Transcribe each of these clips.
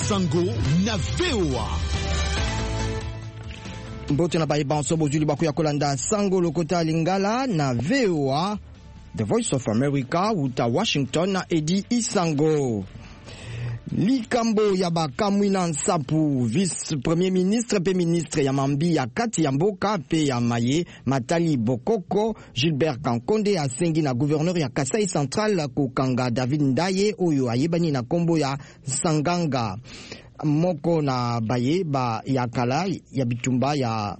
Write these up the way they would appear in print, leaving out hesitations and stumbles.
Sango na VOA. Mbote na bayi banso bozuli baku ya kolanda Sango lokota lingala na VOA, The Voice of America, uta Washington na Edi Isango. Likambo ya bakamwina nsapu, vice premier ministre pe ministre ya mambi ya kati ya mboka pe ya maye Matali Bokoko, Gilbert Kankonde asengi na gouverneur ya Kasai Central kokanga David Ndaye oyo ayebani na kombo ya Sanganga. Moko na baye ba ya kala ya bitumba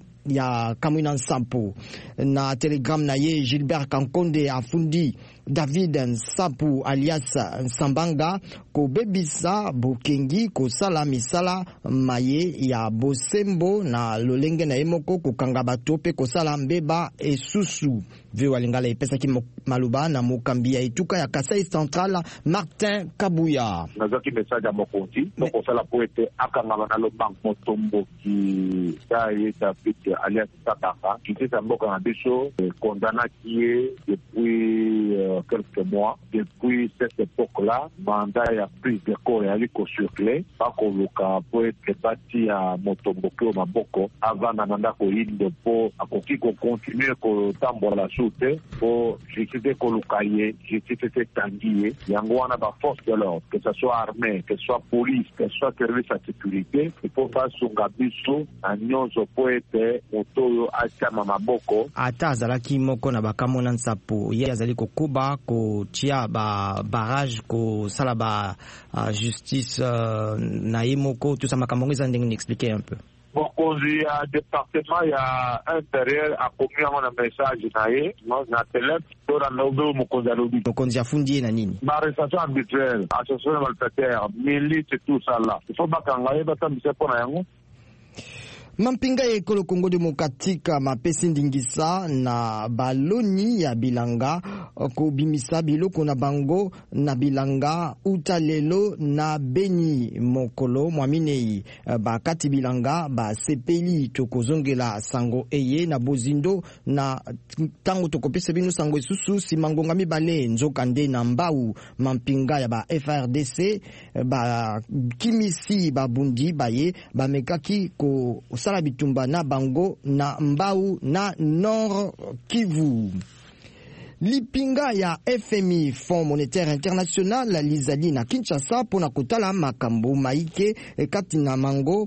ya kamwina nsapu. Na telegram na ye Gilbert Kankonde afundi David Nsapu alias Nsambanga ko bebisa bokengi ko sala misala maye ya bosembo na lolenge na emoko ko kanga bato pe ko sala mbeba esusu. Veo alingala epesa ki maluba na mokambi ya etuka ya Kasai Central Martin Kabuya. Nazaki message ya mokonzi ko sala poete akanga na lobang motombo ki taye tapite alias Sabaka qui était mboka na biso condamné qui est depuis quelques mois. Depuis cette époque-là, mandat ya prise de corps ya liko circulé pas koluka po être bati ya motomboki o maboko avant na mandat ko inde po akoki ko continuer ko tambola soute po justice koluka ye justice tangiye yango wana ba force de l'ordre, que ce soit armée, que ce soit police, que ce soit service de sécurité, il faut pas sunga biso na nyonso po être motoyo achama maboko ata azalaki moko na bakamona nsapu ye azali kokuba ko tia ba barrage ko sala ba justice na yemoko tout ça makambo za ndenge expliquer un peu. Bon, konzi ya département ya intérieur a commis un message na ye na telep to na nobe mokonzi alobi mokonzi afundi na nini ba arrestation arbitraire association malfaiteur milice tout ça là il faut bakanga ye batambisa pona yango. Mampinga ya ekolo Kongo Demokratika mapesi ndingisa na baloni ya bilanga ko bimisa biloko na bango na bilanga utalelo na Beni mokolo mwaminei bakati bilanga ba sepeli tokozongela sango eye na bozindo na tango tokopesa bino sango esusu simangonga mibale nzoka nde na mbau. Mampinga ya ba FRDC ba kimisi babundi baye bamekaki ko sala bitumba na bango na mbau na Nord Kivu. Lipinga ya FMI, Fonds Monétaire International, lizali na Kinshasa pona kotala makambo maike kati na mango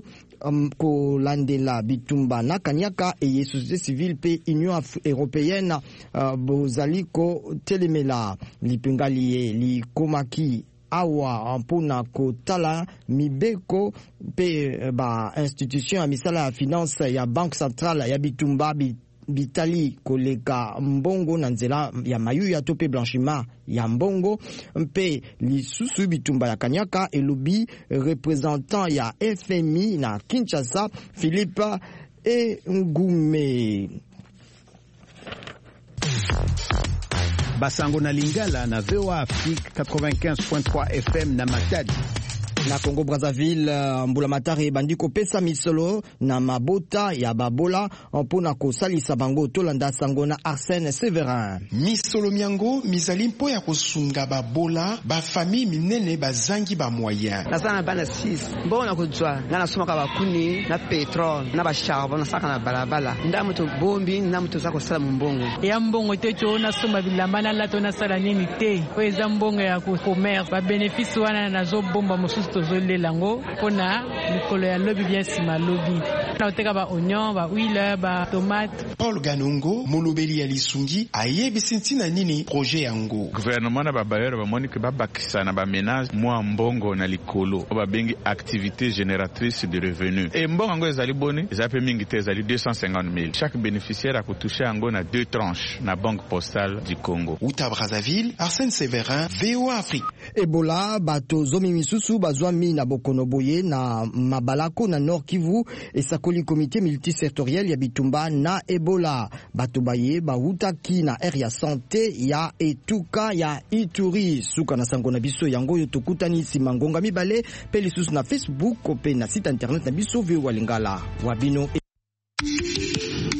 ko landela bitumba na kanyaka eye société civile pe Union Européenne bozali ko telemela. Lipinga li komaki awa mpona kotala mibeko pe ba institution ya misala ya finance ya Banque Centrale ya bitumba bitali koleka mbongo na nzela ya mayu ya tope blanchiment ya mbongo mpe lisusu bitumba ya kanyaka elobi représentant ya FMI na Kinshasa Philippe Ngume. Basango na Lingala na VOA Afrique 95.3 FM na Matadi. Na Congo Brazzaville mbula matari bandiko pesa misolo na mabota ya babola mpona kosalisa bango tolanda sango na Arsène Séverin. Misolo miango mizali mpo ya kosunga babola ba famille minene bazangi ba moyen. Nazana bana 6 mbona kujwa ngana soma ka bakuni na petrol na ba charbon na saka na balabala ndamu to bombi ndamu to sako sala mbongo ya mbongo te to na soma bilamba na lato na sala nini te ko eza mbongo ya ko commerce ba bénéfice wana na zo bomba mususu tozole lango pona likolo ya lobi bien sima lobi na oteka ba oignon ba huile ba tomate. Paul Ganongo molobeli ya lisungi ayebisi ntina nini projet yango gouvernement na ba bailleur ba moni ke ba bakisa na ba ménage mwa mbongo na likolo ba bengi activité génératrice de revenus et mbongo yango ezali boni ezape mingi te ezali 250 000 chaque bénéficiaire a touché yango na 2 tranches na banque postale du Congo. Uta Brazzaville, Arsène Séverin, VOA Afrique. Ebola bato zomi misusu bazwami na bokono boye na mabalako na Nord Kivu esakoli comité multisectoriel ya bitumba na Ebola. Bato baye bahutaki na aire ya santé ya etuka ya Ituri. Suka na sango na biso yango yo tokutani simangonga mibale pe lisusu na Facebook pe na site internet na biso VOA Lingala wabino.